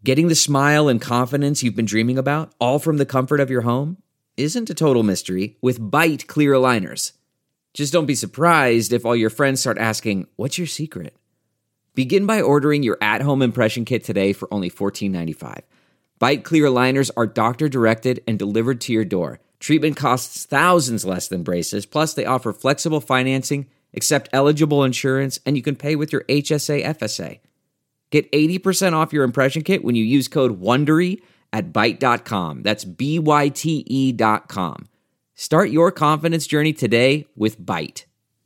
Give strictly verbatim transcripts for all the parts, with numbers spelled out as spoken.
Getting the smile and confidence you've been dreaming about, all from the comfort of your home, isn't a total mystery with Byte clear aligners. Just don't be surprised if all your friends start asking, "What's your secret?" Begin by ordering your at-home impression kit today for only fourteen ninety-five. Byte clear aligners are doctor-directed and delivered to your door. Treatment costs thousands less than braces, plus they offer flexible financing, accept eligible insurance, and you can pay with your H S A F S A. Get eighty percent off your impression kit when you use code WONDERY at byte dot com. That's B Y T E dot com. Start your confidence journey today with Byte.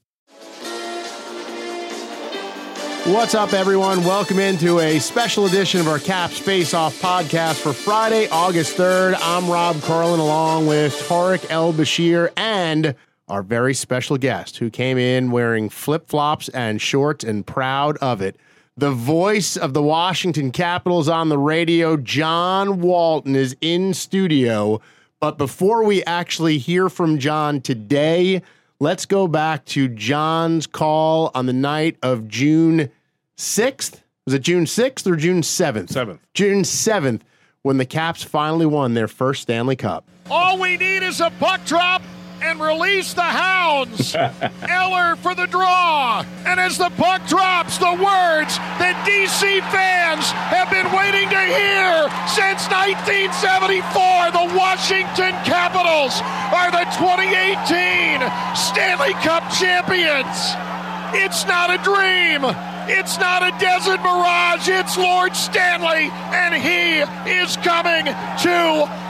What's up, everyone? Welcome into a special edition of our Caps Face Off podcast for Friday, August third. I'm Rob Carlin, along with Tariq El-Bashir and our very special guest who came in wearing flip-flops and shorts and proud of it. The voice of the Washington Capitals on the radio, John Walton, is in studio. But before we actually hear from John today, let's go back to John's call on the night of June sixth. Was it June sixth or June seventh? seventh. June seventh, when the Caps finally won their first Stanley Cup. All we need is a puck drop and release the hounds. Eller for the draw. And as the puck drops, the words that D C fans have been waiting to hear since nineteen seventy-four. The Washington Capitals are the twenty eighteen Stanley Cup champions. It's not a dream. It's not a desert mirage. It's Lord Stanley, and he is coming to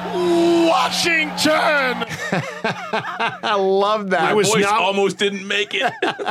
Washington. I love that. My voice not, almost didn't make it.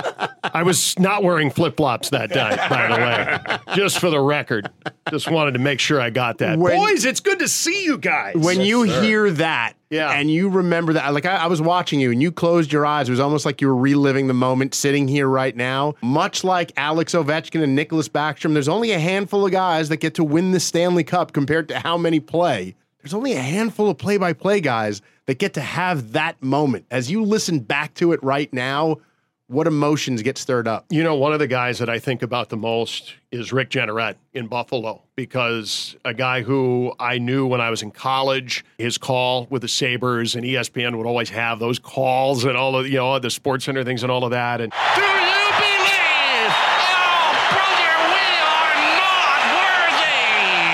I was not wearing flip-flops that day, by the way. Just for the record. Just wanted to make sure I got that. When, Boys, it's good to see you guys. When yes, you sir. hear that, yeah. and you remember that, like I, I was watching you and you closed your eyes. It was almost like you were reliving the moment sitting here right now. Much like Alex Ovechkin and Nicholas Backstrom, there's only a handful of guys that get to win the Stanley Cup compared to how many play. There's only a handful of play-by-play guys that get to have that moment. As you listen back to it right now, what emotions get stirred up? You know, one of the guys that I think about the most is Rick Jeanneret in Buffalo, because a guy who I knew when I was in college, his call with the Sabres, and E S P N would always have those calls and all of, you know, the Sports Center things and all of that. And Do you believe? Oh, brother, we are not worthy.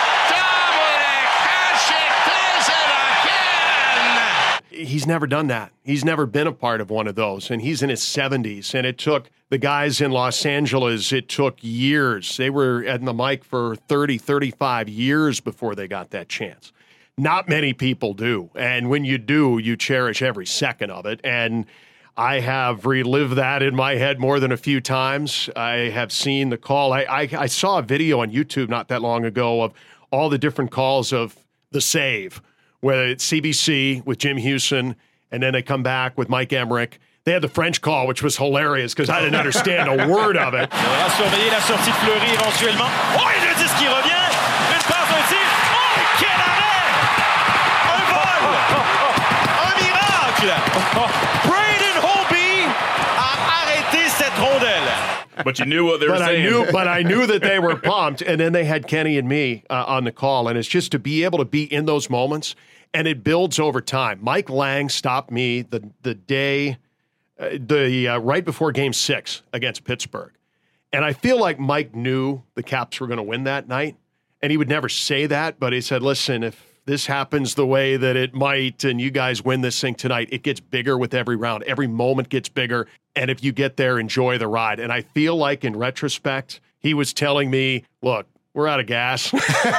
Dominic Hasek does it again. he's never done that. He's never been a part of one of those, and he's in his seventies, and it took the guys in Los Angeles, it took years. They were at the mic for thirty, thirty-five years before they got that chance. Not many people do, and when you do, you cherish every second of it, and I have relived that in my head more than a few times. I have seen the call. I, I, I saw a video on YouTube not that long ago of all the different calls of the save, whether it's C B C with Jim Houston, and then they come back with Mike Emmerich. They had the French call, which was hilarious because I didn't understand a word of it. On va surveiller la sortie de Fleury éventuellement. Oh, et le disque qui revient. Une passe, un tir. Oh, quel arrêt! Un vol! Un miracle! Braden Holtby a arrêté cette rondelle. But you knew what they were but saying. I knew, but I knew that they were pumped, and then they had Kenny and me uh, on the call, and it's just to be able to be in those moments, and it builds over time. Mike Lang stopped me the the day, uh, the uh, right before Game Six against Pittsburgh, and I feel like Mike knew the Caps were going to win that night, and he would never say that, but he said, "Listen, if this happens the way that it might, and you guys win this thing tonight, it gets bigger with every round. Every moment gets bigger. And if you get there, enjoy the ride." And I feel like in retrospect, he was telling me, look, we're out of gas.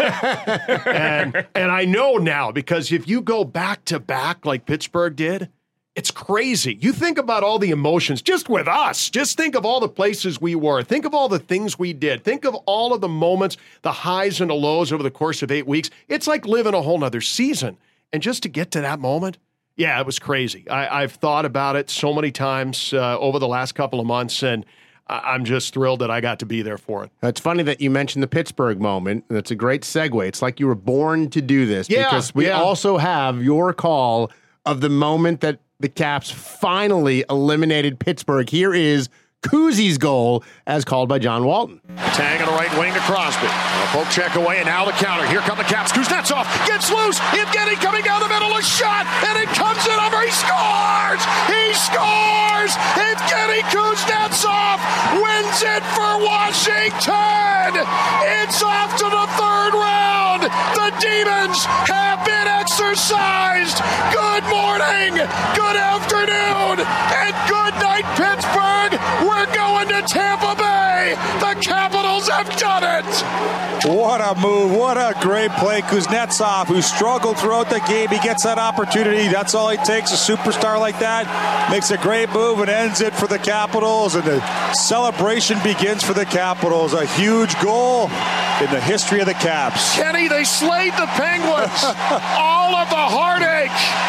and and I know now, because if you go back to back like Pittsburgh did, it's crazy. You think about all the emotions just with us. Just think of all the places we were. Think of all the things we did. Think of all of the moments, the highs and the lows over the course of eight weeks. It's like living a whole nother season. And just to get to that moment, yeah, it was crazy. I, I've thought about it so many times uh, over the last couple of months, and I, I'm just thrilled that I got to be there for it. It's funny that you mentioned the Pittsburgh moment. That's a great segue. It's like you were born to do this, Yeah, because we yeah. also have your call of the moment that the Caps finally eliminated Pittsburgh. Here is Kuzi's goal as called by John Walton. Tang on the right wing to Crosby. A poke check away, and now the counter. Here come the Caps. Kuznetsov gets loose. Evgeny coming down the middle, a shot, and it comes in over. He scores! He scores! Evgeny Kuznetsov wins it for Washington! It's off to the third round. The Demons have been exercised. Good morning, good afternoon, and good night, Pittsburgh. We're going to Tampa Bay. The Capitals have done it. What a move. What a great play. Kuznetsov, who struggled throughout the game, he gets that opportunity. That's all he takes. A superstar like that makes a great move and ends it for the Capitals. And the celebration begins for the Capitals. A huge goal in the history of the Caps. Kenny, they slayed the Penguins. All of the heartache.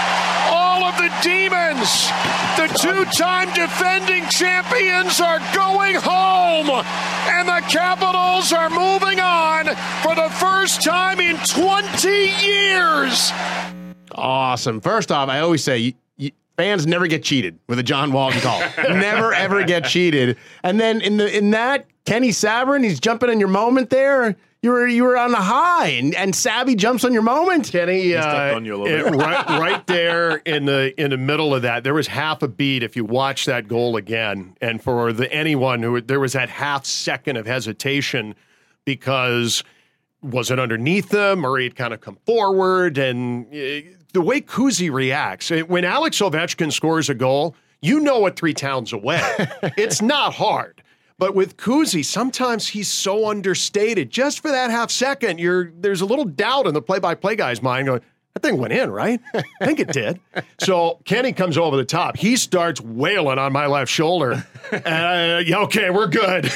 All of the demons. The two-time defending champions are going home. And the Capitals are moving on for the first time in twenty years. Awesome. First off, I always say, you, you, fans never get cheated with a John Walton call. Never, ever get cheated. And then in the in that, Kenny Sabourin, he's jumping in your moment there. You were you were on the high, and, and Savvy jumps on your moment. Kenny, uh, on you a little it- bit. right, right there in the in the middle of that, there was half a beat. If you watch that goal again, and for the anyone who there was that half second of hesitation because was it underneath him or he'd kind of come forward, and uh, the way Kuzi reacts when Alex Ovechkin scores a goal, you know it three towns away. It's not hard. But with Kuzi, sometimes he's so understated. Just for that half second, you're there's a little doubt in the play-by-play guy's mind going, that thing went in, right? I think it did. So Kenny comes over the top. He starts wailing on my left shoulder. And, uh, yeah, okay, we're good.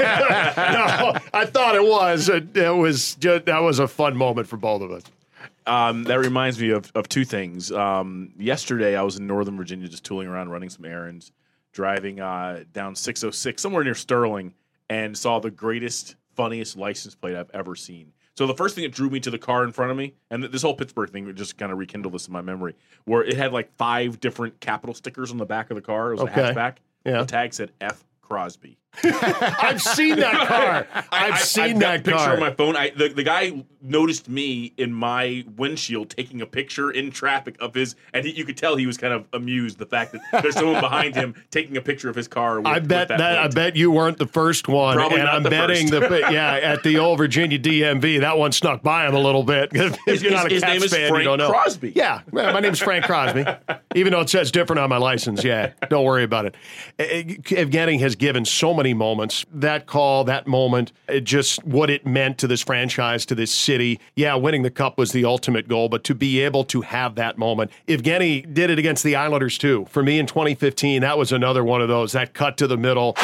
No, I thought it was. It, it was just, that was a fun moment for both of us. Um, that reminds me of, of two things. Um, yesterday, I was in Northern Virginia just tooling around, running some errands, driving uh, down six oh six, somewhere near Sterling, and saw the greatest, funniest license plate I've ever seen. So the first thing that drew me to the car in front of me, and this whole Pittsburgh thing would just kind of rekindle this in my memory, where it had like five different Capital stickers on the back of the car. It was Okay. a hatchback. Yeah. The tag said F. Crosby. I've seen that car. I've I, seen I've got that a picture car. on my phone. I, the, the guy noticed me in my windshield taking a picture in traffic of his, and he, you could tell he was kind of amused the fact that there's someone behind him taking a picture of his car. With, I bet with that, that I plate. bet you weren't the first one, Probably and not I'm the betting first. the yeah at the old Virginia D M V that one snuck by him a little bit. If His- you're not a his Cats name is fan, Frank you don't know. Crosby. Yeah, well, my name's Frank Crosby, even though it says different on my license. Yeah, don't worry about it. Evgeny has given so many moments. That call, that moment, it just what it meant to this franchise, to this city. Yeah, winning the cup was the ultimate goal, but to be able to have that moment, Evgeny did it against the Islanders too. For me in twenty fifteen, that was another one of those. That cut to the middle.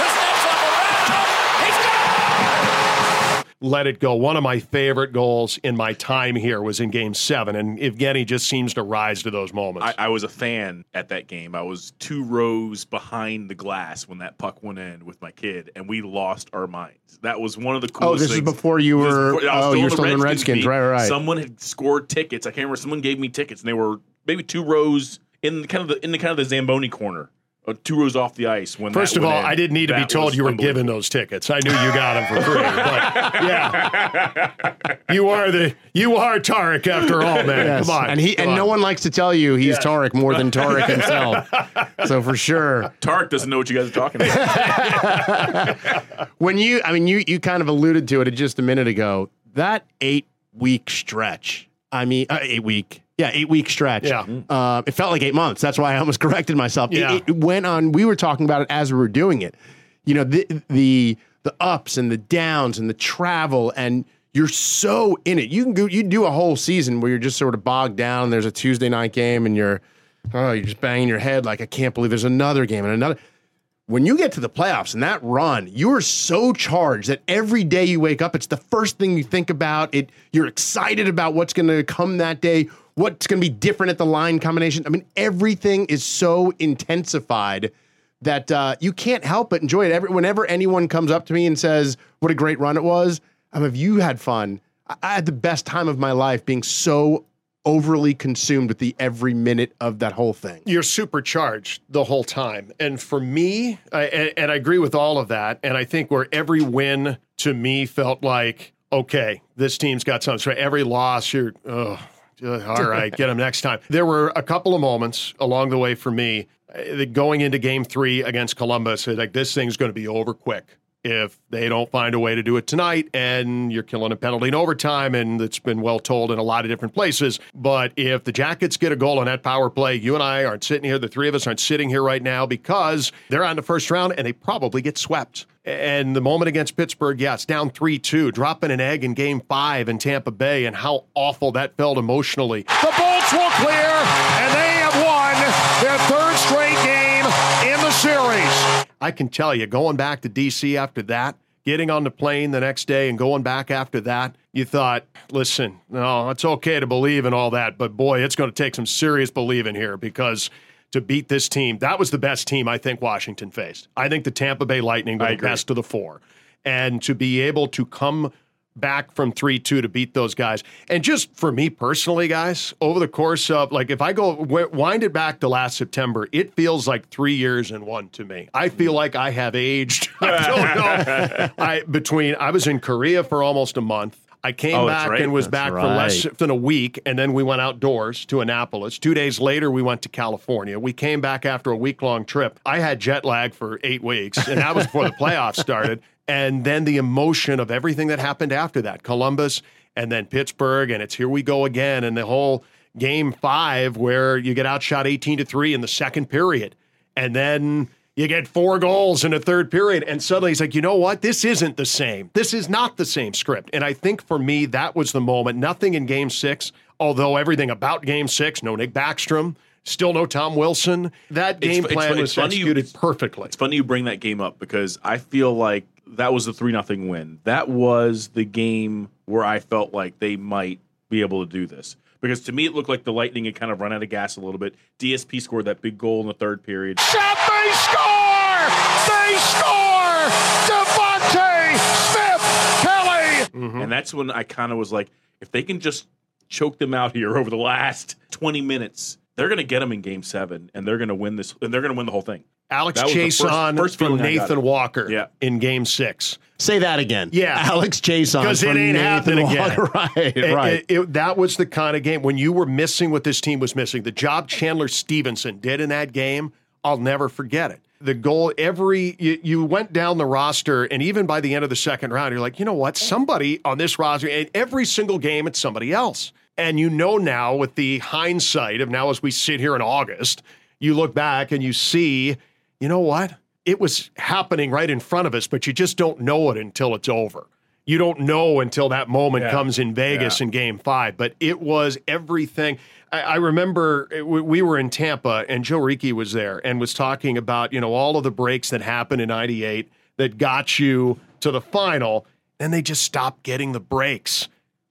Let it go. One of my favorite goals in my time here was in Game Seven, and Evgeny just seems to rise to those moments. I, I was a fan at that game. I was two rows behind the glass when that puck went in with my kid, and we lost our minds. That was one of the coolest Oh, this is things. before you This is were- before- I was oh, still you were in the still in Redskins Redskins. beat. Right, right, right. Someone had scored tickets. I can't remember. Someone gave me tickets, and they were maybe two rows in kind of the in the kind of the Zamboni corner. Uh, two rows off the ice. When First that of all, went in. I didn't need to be That told was you were unbelievable. given those tickets. I knew you got them for free. But yeah, you are the you are Tarek after all, man. Yes. Come on, And he come and on. no one likes to tell you he's Yes. Tarek more than Tarek himself. So for sure. Tarek doesn't know what you guys are talking about. When you I mean you you kind of alluded to it just a minute ago. That eight week stretch. I mean uh, eight week. Yeah, eight week stretch. Yeah. Uh, it felt like eight months. That's why I almost corrected myself. It- Yeah. It, went on. We were talking about it as we were doing it. You know, the the the ups and the downs and the travel, and you're so in it. You can go. You do a whole season where you're just sort of bogged down. There's a Tuesday night game, and you're oh, you're just banging your head like I can't believe there's another game and another. When you get to the playoffs and that run, you are so charged that every day you wake up, it's the first thing you think about. It you're excited about what's going to come that day, what's going to be different at the line combination. I mean, everything is so intensified that uh, you can't help but enjoy it. Every, whenever anyone comes up to me and says, what a great run it was, I mean, if you had fun, I, I had the best time of my life being so overly consumed with the every minute of that whole thing. You're supercharged the whole time. And for me, I, and, and I agree with all of that, and I think where every win to me felt like, okay, this team's got something. So every loss, you're, oh, all right, get them next time. There were a couple of moments along the way for me uh, going into game three against Columbus, like this thing's going to be over quick if they don't find a way to do it tonight, and you're killing a penalty in overtime, and it's been well told in a lot of different places. But if the Jackets get a goal on that power play, you and I aren't sitting here, the three of us aren't sitting here right now because they're on the first round and they probably get swept. And the moment against Pittsburgh, yeah, it's down three two, dropping an egg in game five in Tampa Bay, and how awful that felt emotionally. The Bolts will clear, and they have won their third straight game in the series. I can tell you, going back to D C after that, getting on the plane the next day and going back after that, you thought, listen, no, it's okay to believe in all that, but boy, it's going to take some serious believing here because to beat this team, that was the best team I think Washington faced. I think the Tampa Bay Lightning were the best of the four. And to be able to come back from three two to beat those guys. And just for me personally, guys, over the course of, like, if I go w- wind it back to last September, it feels like three years and one to me. I feel like I have aged. I don't know. I, between, I was in Korea for almost a month. I came Oh, back right. and was That's back for right. less than a week, and then we went outdoors to Annapolis. Two days later, we went to California. We came back after a week-long trip. I had jet lag for eight weeks, and that was before the playoffs started. And then the emotion of everything that happened after that, Columbus and then Pittsburgh, and it's here we go again, and the whole game five where you get outshot eighteen to three in the second period, and then you get four goals in the third period, and suddenly he's like, you know what? This isn't the same. This is not the same script. And I think for me, that was the moment. Nothing in game six, although everything about game six, no Nick Backstrom, still no Tom Wilson. That game It's- plan it's- was it's funny you- executed perfectly. It's funny you bring that game up because I feel like that was the three nothing win. That was the game where I felt like they might be able to do this. Because to me, it looked like the Lightning had kind of run out of gas a little bit. D S P scored that big goal in the third period. Shot, they score! They score! Devontae Smith-Kelly! And that's when I kind of was like, if they can just choke them out here over the last twenty minutes, they're going to get them in game seven, and they're going to win this, and they're going to win the whole thing. Alex That was the first- Chason first from feeling I got Nathan it. Walker Yeah. in game six. Say that again. Yeah. Alex Chason. Because it from ain't Nathan happening again. Walker. Right, It- right. it- it- that was the kind of game when you were missing what this team was missing. The job Chandler Stevenson did in that game, I'll never forget it. The goal, every, you, you went down the roster, and even by the end of the second round, you're like, you know what? Somebody on this roster, and every single game, it's somebody else. And you know now with the hindsight of now as we sit here in August, you look back and you see, you know what? It was happening right in front of us, but you just don't know it until it's over. You don't know until that moment Yeah. comes in Vegas Yeah. in game five, but it was everything. I, I remember it- we we were in Tampa and Joe Ricci was there and was talking about, you know, all of the breaks that happened in ninety-eight that got you to the final, and they just stopped getting the breaks.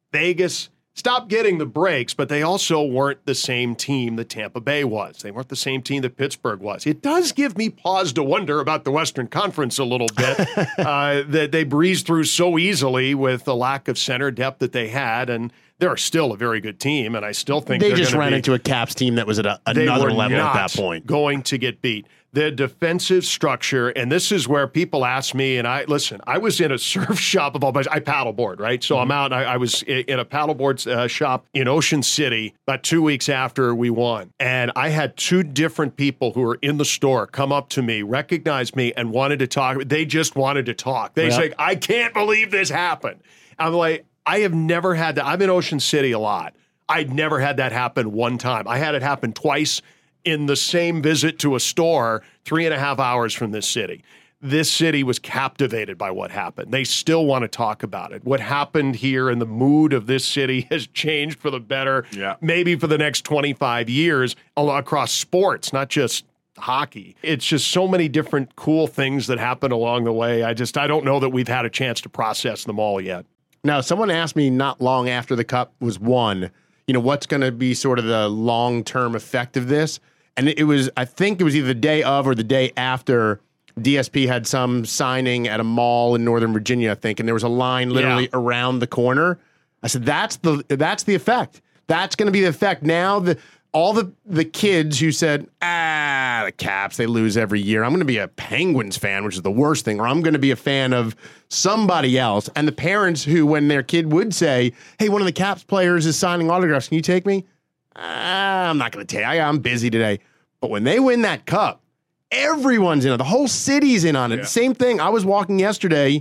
Vegas stopped getting the breaks, but they also weren't the same team that Tampa Bay was. They weren't the same team that Pittsburgh was. It does give me pause to wonder about the Western Conference a little bit, uh, that they breezed through so easily with the lack of center depth that they had, and they're still a very good team, and I still think they they're just gonna ran be, into a Caps team that was at a, they another were level at not that point. going to get beat. The defensive structure, and this is where people ask me, and I listen, I was in a surf shop of all places. I paddleboard, right? So I'm out. I, I was i- in a paddleboard uh, shop in Ocean City about two weeks after we won. And I had two different people who were in the store come up to me, recognize me, and wanted to talk. They just wanted to talk. They Yeah. say, I can't believe this happened. I'm like, I have never had that. I'm in Ocean City a lot. I'd never had that happen one time. I had it happen twice in the same visit to a store three and a half hours from this city. This city was captivated by what happened. They still want to talk about it. What happened here and the mood of this city has changed for the better, Yeah. maybe for the next twenty-five years all across sports, not just hockey. It's just so many different cool things that happen along the way. I just, I don't know that we've had a chance to process them all yet. Now, someone asked me not long after the Cup was won, you know, what's going to be sort of the long-term effect of this? And it was, I think it was either the day of or the day after D S P had some signing at a mall in Northern Virginia, I think, and there was a line literally Yeah. around the corner. I said, that's the that's the effect. That's going to be the effect. Now, the all the, the kids who said, ah, the Caps, they lose every year. I'm going to be a Penguins fan, which is the worst thing, or I'm going to be a fan of somebody else. And the parents who, when their kid would say, hey, one of the Caps players is signing autographs, can you take me? Ah, I'm not going to take I, I'm busy today. But when they win that cup, everyone's in on it. The whole city's in on it. Yeah. Same thing. I was walking yesterday,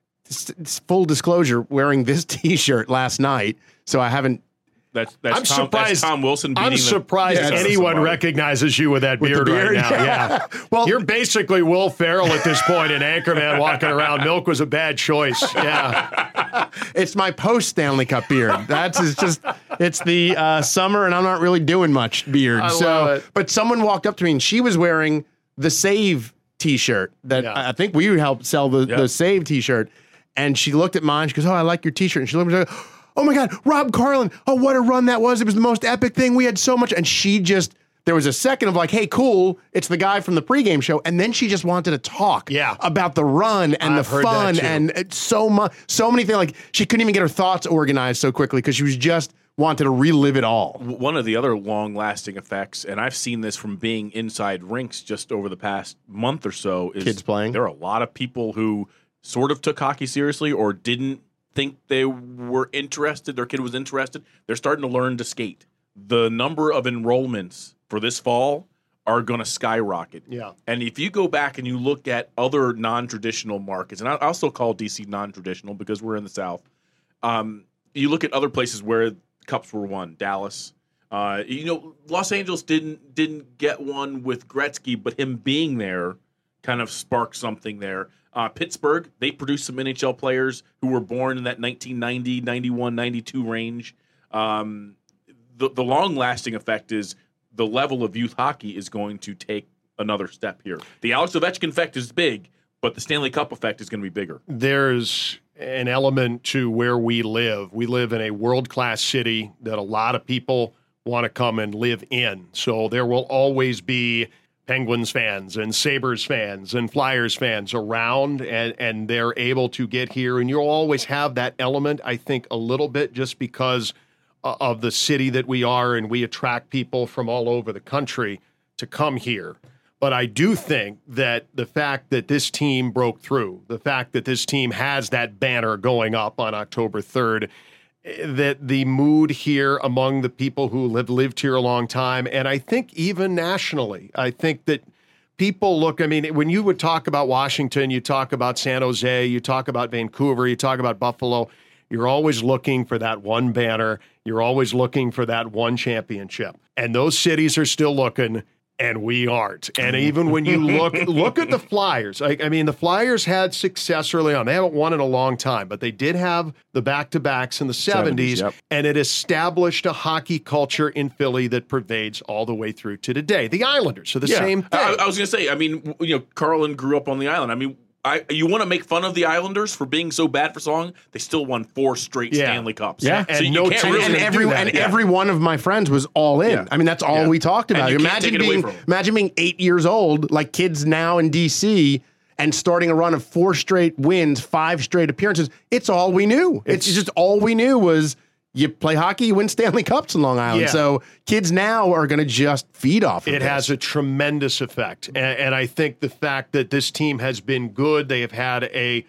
full disclosure, wearing this T-shirt last night, so I haven't. That's that's I'm Tom, surprised. That's Tom Wilson. Beating I'm surprised the, anyone somebody. recognizes you with that With the beard, beard? right now. Yeah. Well, You're basically Will Ferrell at this point in Anchorman walking around. Milk was a bad choice. Yeah. it's my post Stanley Cup beard. That's it's just it's the uh, summer, and I'm not really doing much beard. I so, love it. but someone walked up to me, and she was wearing the Save T-shirt that Yeah. I I think we helped sell the, Yep. the Save T-shirt. And she looked at mine. She goes, "Oh, I like your T-shirt." And she looked at me. Oh my God, Rob Carlin. Oh, what a run that was. It was the most epic thing. We had so much. And she just, there was a second of like, hey, cool. It's the guy from the pregame show. And then she just wanted to talk Yeah. about the run and I've the heard that fun too. and it's so much, so many things. Like she couldn't even get her thoughts organized so quickly because she was just wanted to relive it all. One of the other long-lasting effects, and I've seen this from being inside rinks just over the past month or so, is Kids playing. There are a lot of people who sort of took hockey seriously or didn't think they were interested, their kid was interested. They're starting to learn to skate. The number of enrollments for this fall are going to skyrocket. Yeah. And if you go back and you look at other non-traditional markets, and I I also call D C non-traditional because we're in the South, um, you look at other places where cups were won, Dallas. Uh, you know, Los Angeles didn't didn't get one with Gretzky, but him being there kind of sparked something there. Uh, Pittsburgh, they produced some N H L players who were born in that nineteen ninety, ninety-one, ninety-two range. Um, the, the long-lasting effect is the level of youth hockey is going to take another step here. The Alex Ovechkin effect is big, but the Stanley Cup effect is going to be bigger. There's an element to where we live. We live in a world-class city that a lot of people want to come and live in. So there will always be Penguins fans and Sabres fans and Flyers fans around, and, and they're able to get here. And you'll always have that element, I think, a little bit just because of the city that we are, and we attract people from all over the country to come here. But I do think that the fact that this team broke through, the fact that this team has that banner going up on October third, that the mood here among the people who have lived here a long time, and I think even nationally, I think that people look, I mean, when you would talk about Washington, you talk about San Jose, you talk about Vancouver, you talk about Buffalo, you're always looking for that one banner. You're always looking for that one championship. And those cities are still looking, and we aren't. And even when you look look at the Flyers, I, I mean, the Flyers had success early on. They haven't won in a long time, but they did have the back-to-backs in the seventies, seventies, yep. and it established a hockey culture in Philly that pervades all the way through to today. The Islanders are the Yeah. same thing. I, I was going to say, I mean, you know, Carlin grew up on the island. I mean, I, you want to make fun of the Islanders for being so bad for so long? They still won four straight Yeah. Stanley Cups. Yeah. so And you no can't team- really And, gonna every do that, and yeah. every one of my friends was all in. Yeah. I mean, that's all Yeah. we talked And about. you can't Imagine take it away being from 'em. imagine being eight years old, like kids now in D C, and starting a run of four straight wins, five straight appearances. It's all we knew. It's, It's- just all we knew was you play hockey, you win Stanley Cups in Long Island. Yeah. So kids now are going to just feed off of It this. has a tremendous effect. And, and I think the fact that this team has been good, they have had a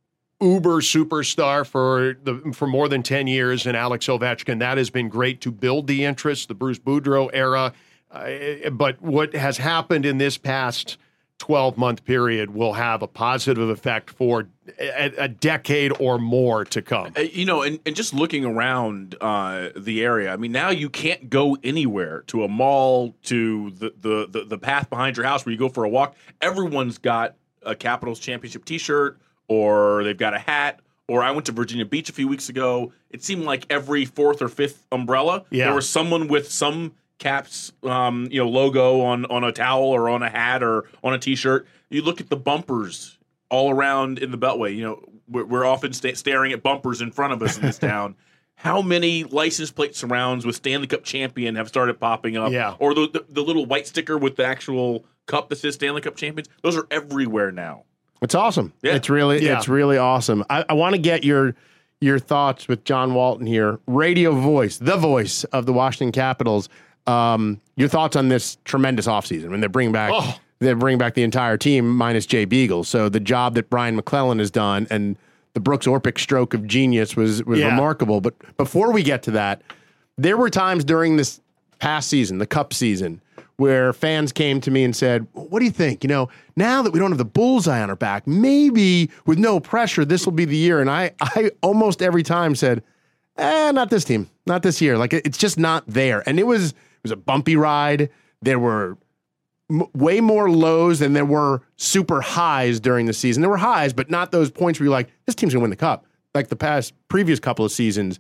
uber superstar for the for more than ten years in Alex Ovechkin. That has been great to build the interest, the Bruce Boudreau era. Uh, but what has happened in this past twelve-month period will have a positive effect for a, a decade or more to come. Uh, You know, and, and just looking around uh, the area, I mean, now you can't go anywhere, to a mall, to the, the, the, the path behind your house where you go for a walk. Everyone's got a Capitals championship T-shirt, or they've got a hat, or I went to Virginia Beach a few weeks ago. It seemed like every fourth or fifth umbrella, Yeah. there was someone with some Caps, um, you know, logo on, on a towel or on a hat or on a T-shirt. You look at the bumpers all around in the Beltway. You know, we're, we're often sta- staring at bumpers in front of us in this town. How many license plate surrounds with Stanley Cup champion have started popping up? Yeah. Or the, the the little white sticker with the actual cup that says Stanley Cup champions. Those are everywhere now. It's awesome. Yeah. It's really Yeah. it's really awesome. I, I want to get your your thoughts with John Walton here, radio voice, the voice of the Washington Capitals. Um, your thoughts on this tremendous offseason when they bring back Oh. they bring back the entire team minus Jay Beagle. So the job that Brian McClellan has done and the Brooks Orpik stroke of genius was was Yeah. remarkable. But before we get to that, there were times during this past season, the Cup season, where fans came to me and said, what do you think? You know, now that we don't have the bullseye on our back, maybe with no pressure, this will be the year. And I, I almost every time said, eh, not this team, not this year. Like, it's just not there. And it was, it was a bumpy ride. There were m- way more lows than there were super highs during the season. There were highs, but not those points where you're like, this team's gonna win the Cup. Like the past previous couple of seasons.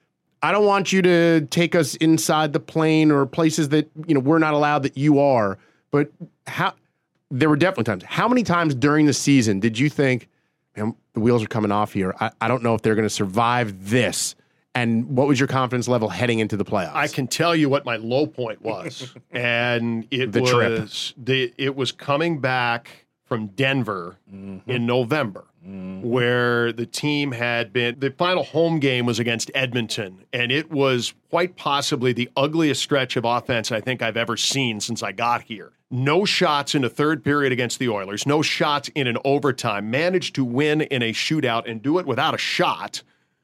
I don't want you to take us inside the plane or places that, you know, we're not allowed that you are. But how there were definitely times. How many times during the season did you think, man, the wheels are coming off here? I, I don't know if they're going to survive this. And what was your confidence level heading into the playoffs? I can tell you what my low point was, and it The trip. was the it was coming back from Denver Mm-hmm. in November, where the team had been. The final home game was against Edmonton, and it was quite possibly the ugliest stretch of offense I think I've ever seen since I got here. No shots in the third period against the Oilers, no shots in an overtime. Managed to win in a shootout and do it without a shot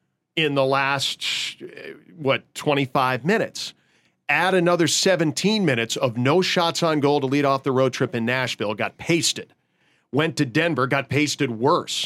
in the last, what, twenty-five minutes. Add another seventeen minutes of no shots on goal to lead off the road trip in Nashville, got pasted. Went to Denver, got pasted worse.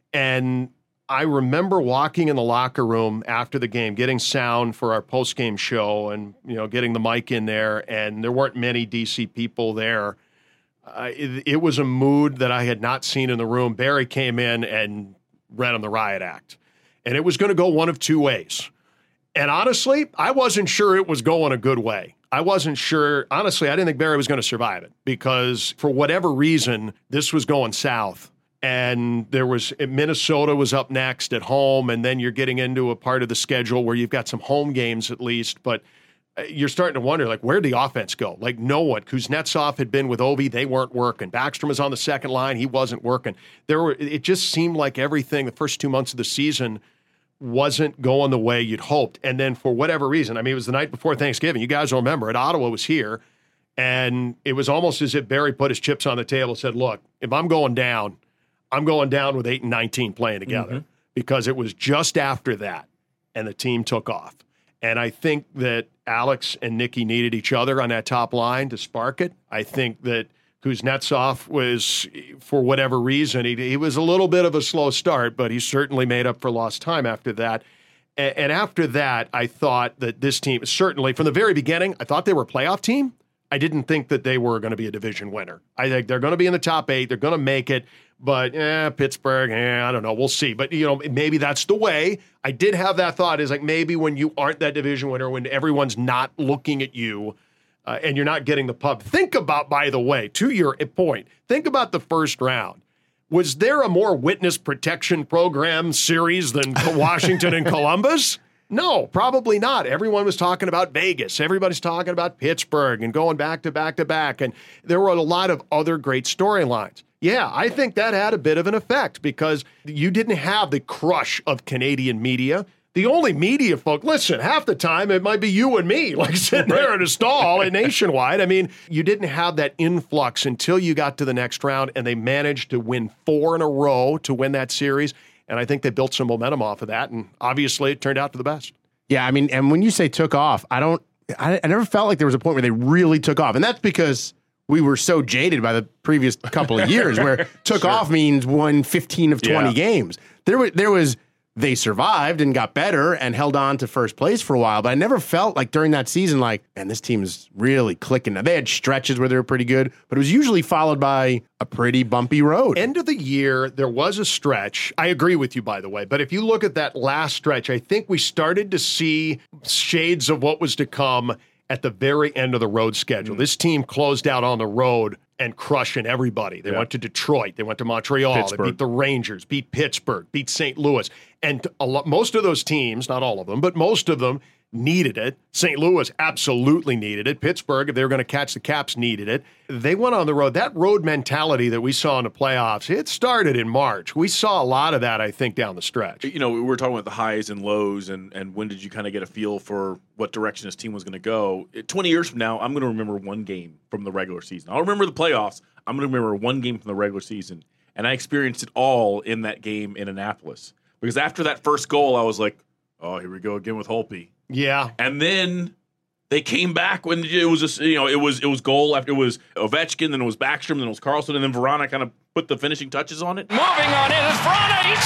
And I remember walking in the locker room after the game, getting sound for our post-game show and, you know, getting the mic in there, and there weren't many D C people there. Uh, it, it was a mood that I had not seen in the room. Barry came in and read him the riot act. And it was going to go one of two ways. And honestly, I wasn't sure it was going a good way. I wasn't sure. Honestly, I didn't think Barry was going to survive it because for whatever reason, this was going south. And there was Minnesota was up next at home. And then you're getting into a part of the schedule where you've got some home games at least. But you're starting to wonder, like, where'd the offense go? Like, no one. Kuznetsov had been with Ovi. They weren't working. Backstrom was on the second line. He wasn't working. There were. It just seemed like everything the first two months of the season wasn't going the way you'd hoped. And then for whatever reason, I mean, it was the night before Thanksgiving. You guys will remember it. Ottawa was here. And it was almost as if Barry put his chips on the table and said, look, if I'm going down, I'm going down with eight and nineteen playing together. Mm-hmm. Because it was just after that. And the team took off. And I think that Alex and Nicky needed each other on that top line to spark it. I think that Kuznetsov was, for whatever reason, he, he was a little bit of a slow start, but he certainly made up for lost time after that. And, and after that, I thought that this team, certainly from the very beginning, I thought they were a playoff team. I didn't think that they were going to be a division winner. I think they're going to be in the top eight. They're going to make it. But eh, Pittsburgh, eh, I don't know. We'll see. But, you know, maybe that's the way. I did have that thought is like maybe when you aren't that division winner, when everyone's not looking at you, Uh, and you're not getting the pub. Think about, by the way, to your point, think about the first round. Was there a more witness protection program series than Washington and Columbus? No, probably not. Everyone was talking about Vegas. Everybody's talking about Pittsburgh and going back to back to back. And there were a lot of other great storylines. Yeah, I think that had a bit of an effect because you didn't have the crush of Canadian media. The only media folk, listen, half the time it might be you and me, like sitting there in a stall at Nationwide. I mean, you didn't have that influx until you got to the next round, and they managed to win four in a row to win that series. And I think they built some momentum off of that, and obviously it turned out for the best. Yeah, I mean, and when you say took off, I don't, I, I never felt like there was a point where they really took off. And that's because we were so jaded by the previous couple of years where took sure. off means won fifteen of twenty yeah. games. There was, there was, they survived and got better and held on to first place for a while. But I never felt like during that season, like, man, this team is really clicking. Now, they had stretches where they were pretty good, but it was usually followed by a pretty bumpy road. End of the year, there was a stretch. I agree with you, by the way. But if you look at that last stretch, I think we started to see shades of what was to come at the very end of the road schedule. Mm-hmm. This team closed out on the road and crushing everybody. They yeah. went to Detroit. They went to Montreal. Pittsburgh. They beat the Rangers, beat Pittsburgh, beat Saint Louis. And a lot, most of those teams, not all of them, but most of them needed it. Saint Louis absolutely needed it. Pittsburgh, if they were going to catch the Caps, needed it. They went on the road. That road mentality that we saw in the playoffs, it started in March. We saw a lot of that, I think, down the stretch. You know, we were talking about the highs and lows, and, and when did you kind of get a feel for what direction this team was going to go? twenty years from now, I'm going to remember one game from the regular season. I'll remember the playoffs. I'm going to remember one game from the regular season. And I experienced it all in that game in Annapolis. Because after that first goal, I was like, oh, here we go again with Holtby. Yeah. And then they came back when it was just, you know, it was it was goal after it was Ovechkin, then it was Backstrom, then it was Carlson, and then Verona kind of put the finishing touches on it. Moving on in is Verona. He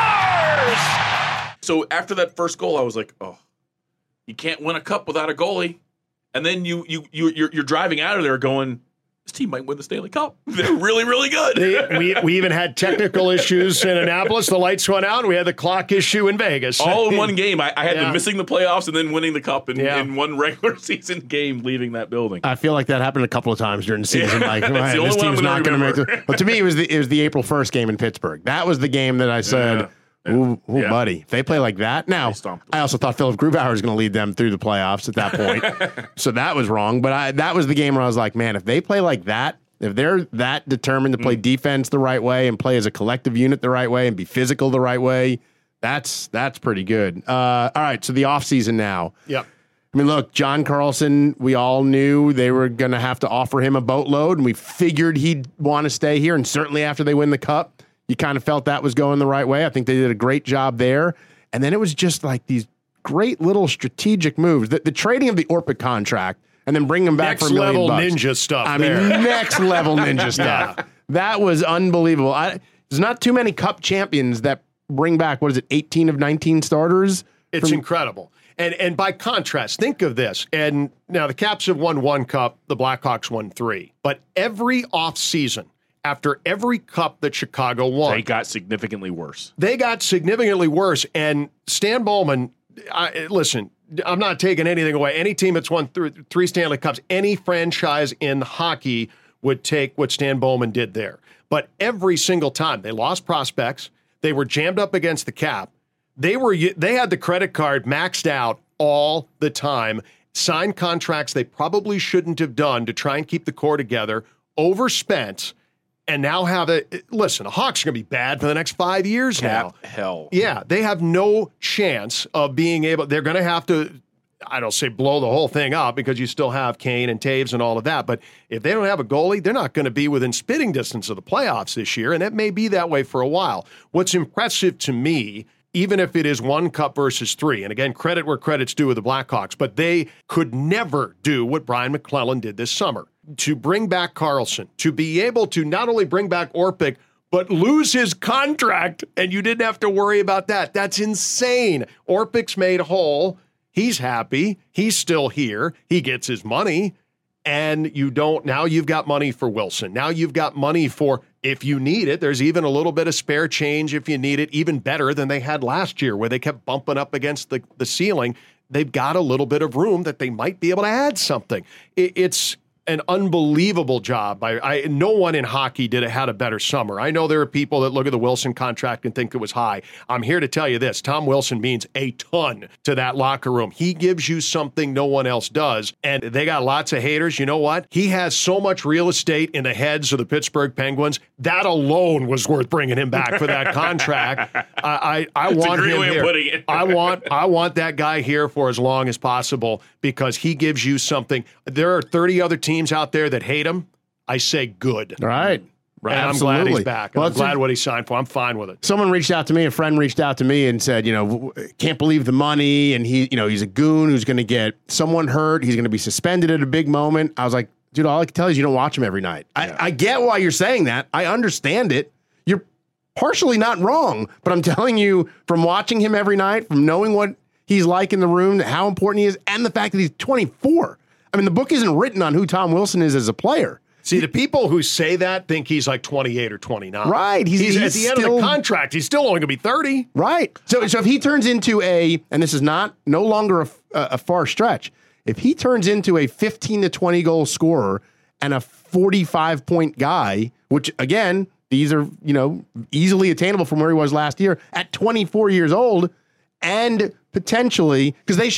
scores! So after that first goal, I was like, oh, you can't win a cup without a goalie. And then you you you you're, you're driving out of there going, this team might win the Stanley Cup. They're really, really good. they, we, we even had technical issues in Annapolis. The lights went out, and we had the clock issue in Vegas. All in one game. I, I had Yeah. them missing the playoffs and then winning the cup in, Yeah. in one regular season game, leaving that building. I feel like that happened a couple of times during the season. Yeah, Like, that's right, the only this one team's I'm gonna not going to make remember. it. But to me, it was the it was the April first game in Pittsburgh. That was the game that I said, Yeah. "Ooh, ooh Yeah. buddy, if they play like that." Now, They stomped them. I also thought Philip Grubauer was going to lead them through the playoffs at that point, so that was wrong. But I, that was the game where I was like, man, if they play like that. If they're that determined to play Mm. defense the right way and play as a collective unit the right way and be physical the right way, that's that's pretty good. Uh, all right, so the offseason now. Yep. I mean, look, John Carlson, we all knew they were going to have to offer him a boatload, and we figured he'd want to stay here. And certainly after they win the cup, you kind of felt that was going the right way. I think they did a great job there. And then it was just like these great little strategic moves. The, the trading of the Orpik contract and then bring him back Next for a million level bucks. ninja stuff I there. mean, next level ninja stuff. Yeah. That was unbelievable. I, there's not too many cup champions that bring back, what is it, eighteen of nineteen starters? It's from- incredible. And and by contrast, think of this. And now the Caps have won one cup, the Blackhawks won three. But every offseason, after every cup that Chicago won, They got significantly worse. they got significantly worse. And Stan Bowman, I, listen, I'm not taking anything away. Any team that's won th- three Stanley Cups, any franchise in hockey would take what Stan Bowman did there. But every single time they lost prospects, they were jammed up against the cap. They were they had the credit card maxed out all the time. Signed contracts they probably shouldn't have done to try and keep the core together. Overspent. And now have it. Listen, the Hawks are going to be bad for the next five years now. Cap hell. Yeah, they have no chance of being able. They're going to have to, I don't say blow the whole thing up because you still have Kane and Taves and all of that. But if they don't have a goalie, they're not going to be within spitting distance of the playoffs this year. And it may be that way for a while. What's impressive to me, even if it is one cup versus three, and again, credit where credit's due with the Blackhawks, but they could never do what Brian McClellan did this summer. To bring back Carlson, to be able to not only bring back Orpik, but lose his contract, and you didn't have to worry about that. That's insane. Orpik's made whole. He's happy. He's still here. He gets his money, and you don't. Now you've got money for Wilson. Now you've got money for, if you need it, there's even a little bit of spare change if you need it, even better than they had last year where they kept bumping up against the, the ceiling. They've got a little bit of room that they might be able to add something. It, it's an unbelievable job. I, I no one in hockey did it had a better summer. I know there are people that look at the Wilson contract and think it was high. I'm here to tell you this. Tom Wilson means a ton to that locker room. He gives you something no one else does. And they got lots of haters. You know what? He has so much real estate in the heads of the Pittsburgh Penguins. That alone was worth bringing him back for that contract. I, I, I It's a want great him way of here. putting it. I want I want that guy here for as long as possible because he gives you something. There are thirty other teams out there that hate him. I say good. Right. And I'm Absolutely. glad he's back. Well, I'm it's glad a- what he signed for. I'm fine with it. Someone reached out to me, a friend reached out to me and said, you know, w- w- can't believe the money. And he, you know, he's a goon who's going to get someone hurt. He's going to be suspended at a big moment. I was like, dude, all I can tell you is you don't watch him every night. I, I get why you're saying that. I understand it. You're partially not wrong, but I'm telling you from watching him every night, from knowing what he's like in the room, how important he is, and the fact that he's twenty-four. I mean, the book isn't written on who Tom Wilson is as a player. See, the people who say that think he's like twenty-eight or twenty-nine. Right. He's- He's, at he's the end of still- the contract. He's still only going to be thirty. Right. So, so if he turns into a, and this is not no longer a, a far stretch, if he turns into a fifteen to twenty goal scorer and a forty-five point guy, which again, these are, you know, easily attainable from where he was last year at twenty-four years old, and potentially, because they should have,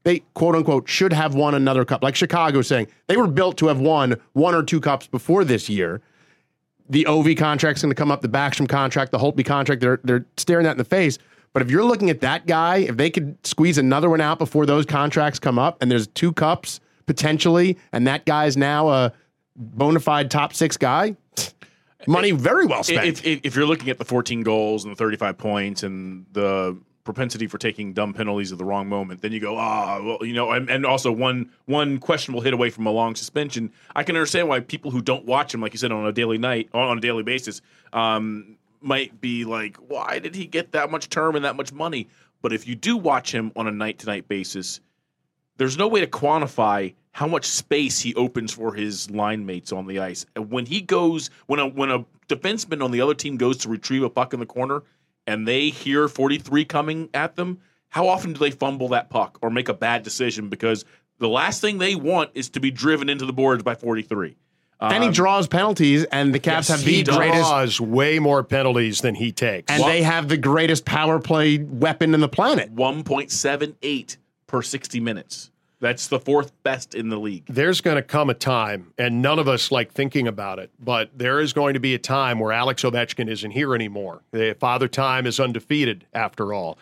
they quote unquote should have won another cup. Like Chicago saying they were built to have won one or two cups before this year. The Ovi contract's going to come up, the Backstrom contract, the Holtby contract. They're they're staring that in the face. But if you're looking at that guy, if they could squeeze another one out before those contracts come up, and there's two cups potentially, and that guy's now a bona fide top six guy, money very well spent. If, if, if you're looking at the fourteen goals and the thirty-five points and the propensity for taking dumb penalties at the wrong moment, then you go, ah, oh, well, you know, and, and also one one questionable hit away from a long suspension. I can understand why people who don't watch him, like you said, on a daily night, on a daily basis, um, might be like, why did he get that much term and that much money? But if you do watch him on a night-to-night basis, there's no way to quantify how much space he opens for his line mates on the ice. When he goes, when a when a defenseman on the other team goes to retrieve a puck in the corner, and they hear forty-three coming at them, how often do they fumble that puck or make a bad decision? Because the last thing they want is to be driven into the boards by forty-three. Um, and he draws penalties, and the Caps yes, have the he greatest. draws way more penalties than he takes. And well, they have the greatest power play weapon in the planet. one point seven eight per sixty minutes. That's the fourth best in the league. There's going to come a time, and none of us like thinking about it, but there is going to be a time where Alex Ovechkin isn't here anymore. The Father Time is undefeated, after all.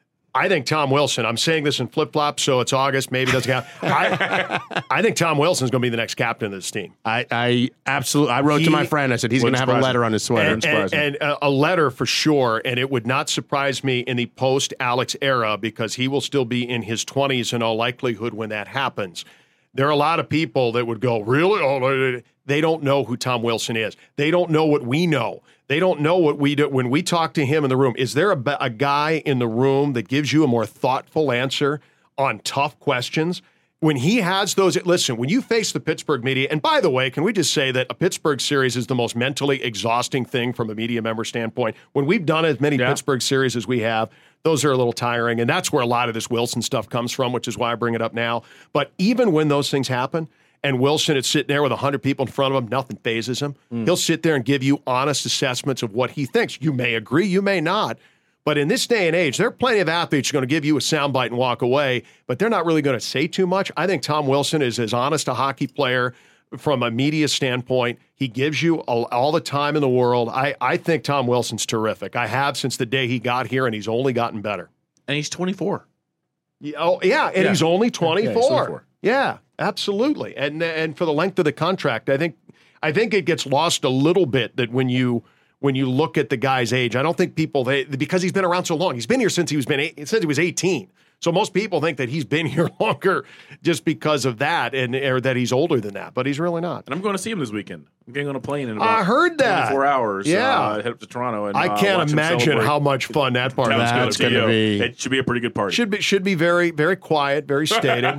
I think Tom Wilson, I'm saying this in flip-flops, so it's August, maybe it doesn't count. I, I think Tom Wilson's going to be the next captain of this team. I, I absolutely, I wrote He to my friend, I said, he's going to have a letter on his sweater. And, and, and a, a letter for sure, and it would not surprise me in the post-Alex era because he will still be in his twenties in all likelihood when that happens. There are a lot of people that would go, really? Oh, they don't know who Tom Wilson is. They don't know what we know. They don't know what we do. When we talk to him in the room, is there a, a guy in the room that gives you a more thoughtful answer on tough questions? When he has those, listen, when you face the Pittsburgh media, and by the way, can we just say that a Pittsburgh series is the most mentally exhausting thing from a media member standpoint? When we've done as many yeah. Pittsburgh series as we have, those are a little tiring, and that's where a lot of this Wilson stuff comes from, which is why I bring it up now. But even when those things happen, and Wilson is sitting there with one hundred people in front of him, nothing phases him. Mm. He'll sit there and give you honest assessments of what he thinks. You may agree, you may not. But in this day and age, there are plenty of athletes who are going to give you a soundbite and walk away, but they're not really going to say too much. I think Tom Wilson is as honest a hockey player from a media standpoint. He gives you all, all the time in the world. I, I think Tom Wilson's terrific. I have since the day he got here, and he's only gotten better. And he's twenty-four. Yeah, oh, yeah, and yeah. he's only twenty-four. Yeah, he's twenty-four. Yeah, absolutely. And and for the length of the contract, I think I think it gets lost a little bit that when you when you look at the guy's age, I don't think people they because he's been around so long. He's been here since he was been eight, since he was eighteen. So most people think that he's been here longer just because of that, and or that he's older than that, but he's really not. And I'm going to see him this weekend. I'm getting on a plane in about I heard that. twenty-four hours. Yeah, uh, head up to Toronto. And I uh, can't watch imagine how much fun that part That's is going gonna to be. be. It should be a pretty good party. Should be should be very very quiet, very stated.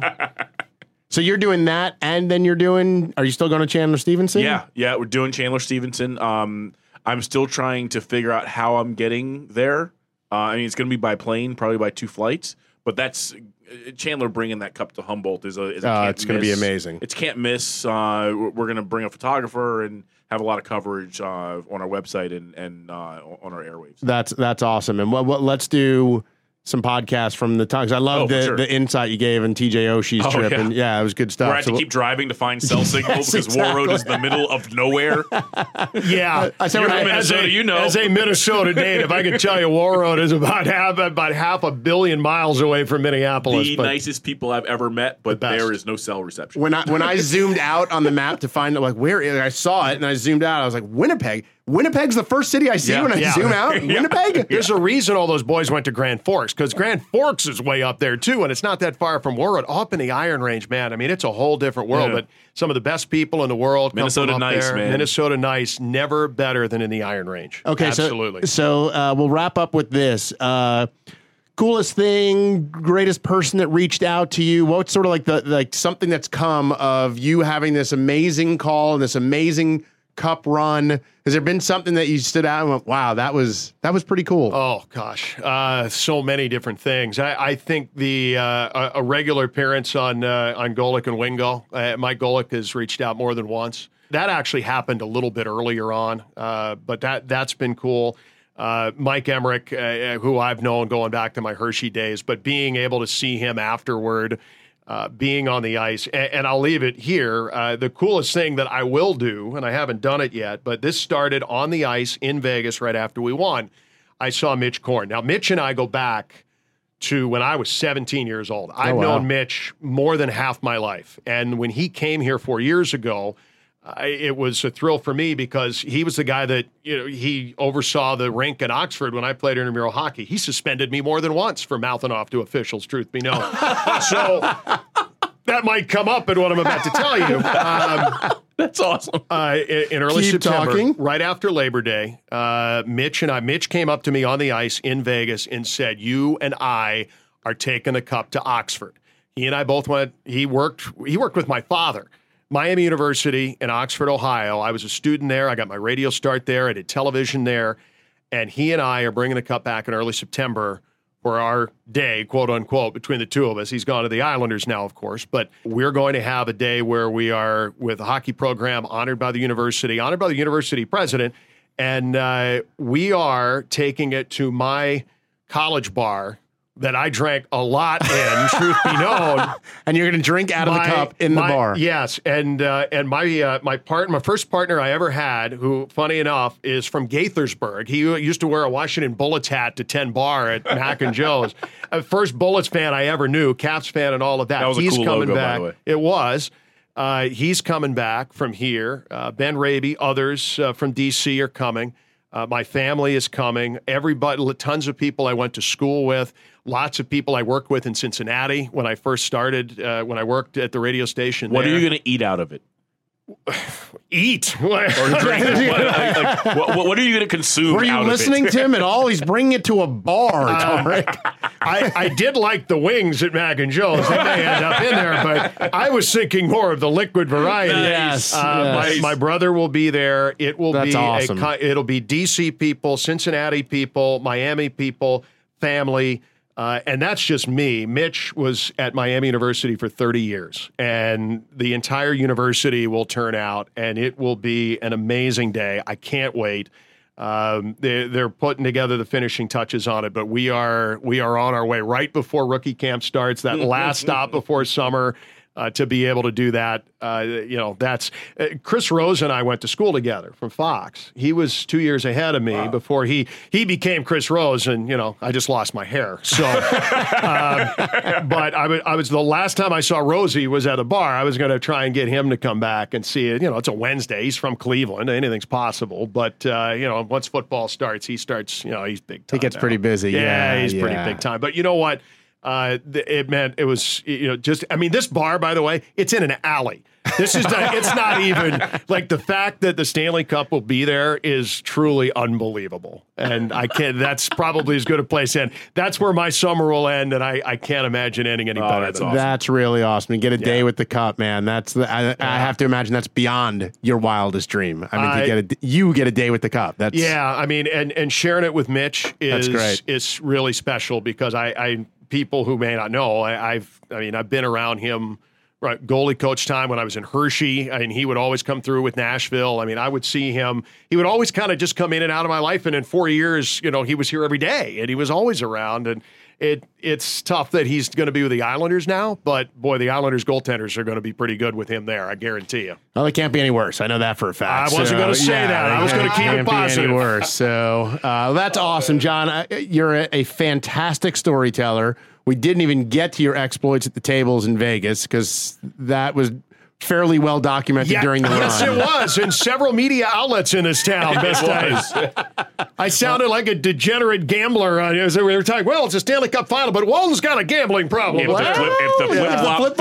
So you're doing that, and then you're doing. Are you still going to Chandler Stevenson? Yeah, yeah, we're doing Chandler Stevenson. Um, I'm still trying to figure out how I'm getting there. Uh, I mean, it's going to be by plane, probably by two flights. But that's Chandler bringing that cup to Humboldt is a. Is a uh, can't it's going to be miss. amazing. It's can't miss. Uh, we're going to bring a photographer and have a lot of coverage uh, on our website and and uh, on our airwaves. That's that's awesome. And what, what let's do. Some podcasts from the time. I love oh, the, sure. the insight you gave in T J Oshie's oh, trip. Yeah. And yeah, it was good stuff. Where I had so to keep driving to find cell signal yes, because exactly. Warroad is in the middle of nowhere. Yeah. I said You're when from I, Minnesota, as a, you know. As a Minnesota native, I can tell you Warroad is about half about half a billion miles away from Minneapolis. The but nicest people I've ever met, but the best. there is no cell reception. when I when I zoomed out on the map to find out like where I saw it and I zoomed out, I was like, Winnipeg. Winnipeg's the first city I see Yeah. when I Yeah. zoom out. Yeah. Winnipeg? There's a reason all those boys went to Grand Forks, because Grand Forks is way up there too, and it's not that far from Warroad. Up in the Iron Range, man. I mean, it's a whole different world. Yeah. But some of the best people in the world, come Minnesota from up nice, there. man. Minnesota nice, never better than in the Iron Range. Okay, absolutely. so so uh, we'll wrap up with this. Uh, coolest thing, greatest person that reached out to you. What's sort of like the like something that's come of you having this amazing call and this amazing cup run? Has there been something that you stood out and went, wow, that was that was pretty cool? Oh gosh, uh, so many different things. I, I think the uh, a, a regular appearance on uh, on Golic and Wingo. Uh, Mike Golic has reached out more than once. That actually happened a little bit earlier on, uh, but that that's been cool. uh, Mike Emmerich, uh, who I've known going back to my Hershey days, but being able to see him afterward, uh, being on the ice, and, and I'll leave it here. Uh, the coolest thing that I will do, and I haven't done it yet, but this started on the ice in Vegas right after we won. I saw Mitch Korn. Now, Mitch and I go back to when I was seventeen years old. I've oh, wow. known Mitch more than half my life. And when he came here four years ago, I, it was a thrill for me because he was the guy that, you know, he oversaw the rink in Oxford when I played intramural hockey. He suspended me more than once for mouthing off to officials, truth be known. So that might come up in what I'm about to tell you. Um, That's awesome. Uh, in, in early Keep September, talking. right after Labor Day, uh, Mitch and I, Mitch came up to me on the ice in Vegas and said, "You and I are taking the cup to Oxford." He and I both went. He worked. He worked with my father, Miami University in Oxford, Ohio. I was a student there. I got my radio start there. I did television there, and he and I are bringing the cup back in early September for our day, quote unquote, between the two of us. He's gone to the Islanders now, of course, but we're going to have a day where we are with a hockey program honored by the university, honored by the university president, and uh, we are taking it to my college bar that I drank a lot in, truth be known. And you're going to drink out of My- the cup in my- the bar. Yes, and uh, and my uh, my part my first partner I ever had, who funny enough is from Gaithersburg. He used to wear a Washington Bullets hat to ten bar at Mac and Joe's. Uh, first Bullets fan I ever knew, Caps fan and all of that. That was a He's cool coming logo, by back. the way. It was. Uh, he's coming back from here. Uh, Ben Raby, others uh, from D C are coming. Uh, my family is coming. Everybody, tons of people I went to school with. Lots of people I worked with in Cincinnati when I first started, uh, when I worked at the radio station. What there. are you going to eat out of it? Eat? Or drink? what, like, like, what, what are you going to consume Were you out listening of it? to him at all? He's bringing it to a bar, Tarek. I, I did like the wings at Mac and Joe's. They may end up in there, but I was thinking more of the liquid variety. Yes, Uh, yes. My, my brother will be there. It will That's be awesome. a, co- it'll be D C people, Cincinnati people, Miami people, family. Uh, and that's just me. Mitch was at Miami University for thirty years, and the entire university will turn out, and it will be an amazing day. I can't wait. Um, they're, they're putting together the finishing touches on it, but we are we are on our way right before rookie camp starts. That last stop before summer. Uh, to be able to do that, uh, you know, that's uh, Chris Rose and I went to school together from Fox. He was two years ahead of me wow. before he he became Chris Rose, and you know, I just lost my hair. So, um, but I, w- I was the last time I saw Rosie was at a bar. I was going to try and get him to come back and see it. You know, it's a Wednesday. He's from Cleveland. Anything's possible. But uh, you know, once football starts, he starts. You know, he's big time. He gets now. pretty busy. Yeah, Yeah, he's pretty yeah. big time. But you know what? Uh, th- it meant it was, you know, just, I mean, this bar, by the way, it's in an alley. This is, not, it's not even like the fact that the Stanley Cup will be there is truly unbelievable. And I can't, that's probably as good a place in. That's where my summer will end. And I, I can't imagine ending any Oh, better that's than awesome. That's really awesome. To get a day Yeah. with the cup, man. That's the, I, I have to imagine that's beyond your wildest dream. I mean, I- to get a, you get a day with the cup. That's Yeah, I mean, and, and sharing it with Mitch is, That's great. is really special because I, I, people who may not know, I, I've, I mean, I've been around him, right, goalie coach time when I was in Hershey, and he would always come through with Nashville. I mean, I would see him. He would always kind of just come in and out of my life, and in four years, you know, he was here every day, and he was always around. And it it's tough that he's going to be with the Islanders now, but boy, the Islanders goaltenders are going to be pretty good with him there. I guarantee you. Well, it can't be any worse. I know that for a fact. I wasn't gonna say that. I was gonna keep it can't be positive. any worse. So uh, that's awesome, John. Uh, You're a, a fantastic storyteller. We didn't even get to your exploits at the tables in Vegas because that was fairly well documented during the run. Yes, it was in several media outlets in this town. Best days. I sounded like a degenerate gambler. On it. We were talking, well, it's a Stanley Cup final, but Walton's got a gambling problem. If the Well, flip, if the yeah. flip flop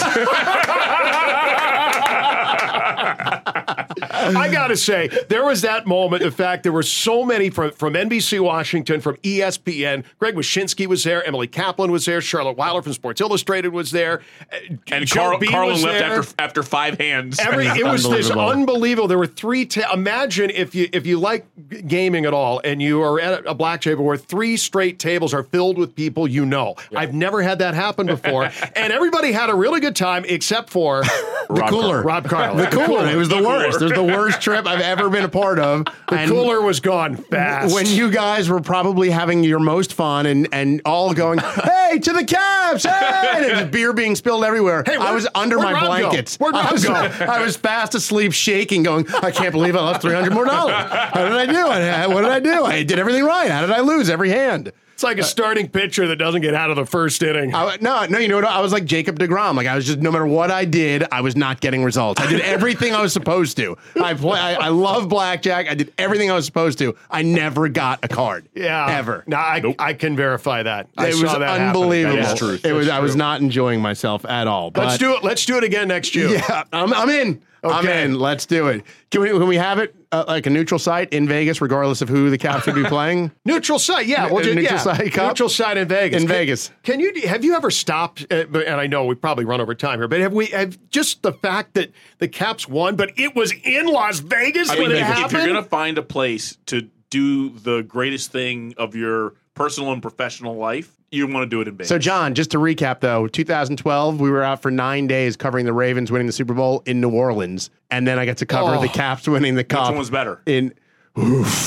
fits. I got to say, there was that moment. In fact, there were so many from, from N B C Washington, from E S P N. Greg Wyshynski was there. Emily Kaplan was there. Charlotte Weiler from Sports Illustrated was there. And Joe Carl, Bean Carlin was left there. after after five hands. Every, it was this Unbelievable. unbelievable. There were three. Ta- imagine if you if you like g- gaming at all, and you are at a blackjack where three straight tables are filled with people you know. I've never had that happen before, and everybody had a really good time except for The Rob cooler. Carlin. Rob Carlin. The cooler. It was the, The worst. cooler. It was the worst trip I've ever been a part of. The And cooler was gone fast. when you guys were probably having your most fun and, and all going, hey, to the Caps, hey, and there's beer being spilled everywhere. Hey, I where- was under where'd my Rob go? blankets. Where'd I Rob was, go? I was fast asleep, shaking, going, I can't believe I left three hundred more dollars. How did I do it? What did I do? I did everything right. How did I lose every hand? It's like a starting pitcher that doesn't get out of the first inning. I, no, no, you know what? I was like Jacob deGrom. Like I was just, no matter what I did, I was not getting results. I did everything I was supposed to. I play. I, I love blackjack. I did everything I was supposed to. I never got a card. Yeah, ever. No, I, I can verify that. I It saw was that happen. unbelievable. That is true. It was. That's I was true. not enjoying myself at all. But Let's do it. Let's do it again next June. Yeah, I'm, I'm in. I'm Okay. in. Let's do it. Can we? Can we have it uh, like a neutral site in Vegas, regardless of who the Caps would be playing? Neutral site, yeah. N- We'll just, neutral yeah. site cup? Neutral site in Vegas. In Can- Vegas. Can you have you ever stopped? Uh, but- and I know we probably run over time here, but have we? Have just the fact that the Caps won, but it was in Las Vegas I when mean, it if, happened. if you're gonna find a place to do the greatest thing of your personal and professional life, you want to do it in Vegas. So, John, just to recap, though, two thousand twelve, we were out for nine days covering the Ravens winning the Super Bowl in New Orleans, and then I got to cover Oh. the Caps winning the Cup. Which one was better? In Oof.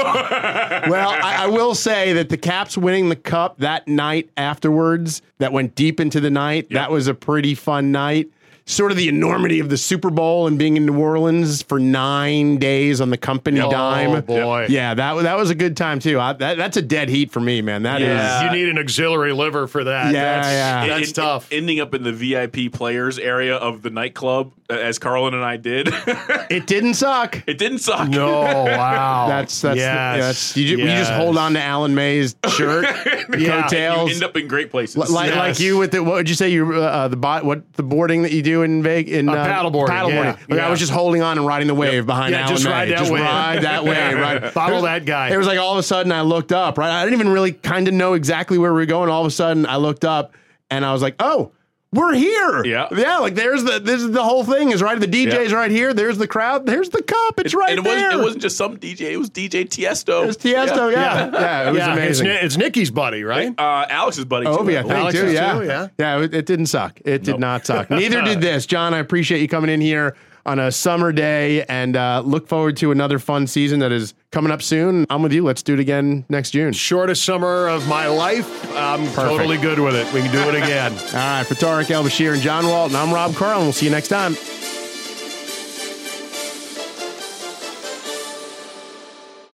Well, I, I will say that the Caps winning the Cup that night afterwards, that went deep into the night, that was a pretty fun night. Sort of the enormity of the Super Bowl and being in New Orleans for nine days on the company Oh, dime. boy. Yeah, that, that was a good time, too. I, that, that's a dead heat for me, man. That is. Yeah. you need an auxiliary liver for that. Yeah, that's, yeah. that's En- tough. Ending up in the V I P players area of the nightclub, uh, as Carlin and I did, It didn't suck. it didn't suck. no, wow. That's that's, Yes, yeah, that's you, ju- you just yes. hold on to Alan May's shirt, the Yeah. coattails, You end up in great places. Li- like Yes. like you with the what would you say you uh, the bot what the boarding that you do in Vegas in Uh, paddleboarding, paddleboarding. yeah, Like, I yeah. was just holding on and riding the wave behind Yeah, Alan just May. ride that just wave. ride that wave. Right. Follow that guy. It was like all of a sudden I looked up. Right, I didn't even really kind of know exactly where we were going. All of a sudden I looked up and I was like, oh. We're here. Yeah. Yeah. Like there's the this is the whole thing is right. The D J's Yeah. right here. There's the crowd. There's the cup. It's right and it there. wasn't, it wasn't just some D J, it was D J Tiesto. It's Tiesto. Yeah. Yeah. It was yeah, amazing. It's, Ni- it's Nikki's buddy, right? Uh, Alex's buddy, too. Ovi, I I think, Alex too. is Yeah. too, yeah. Yeah, it, it didn't suck. It did Nope. not suck. Neither did this. John, I appreciate you coming in here on a summer day and uh, look forward to another fun season that is coming up soon. I'm with you. Let's do it again next June. Shortest summer of my life. I'm totally good with it. We can do it again. All right. For Tarek El-Bashir and John Walton, I'm Rob Carlin. We'll see you next time.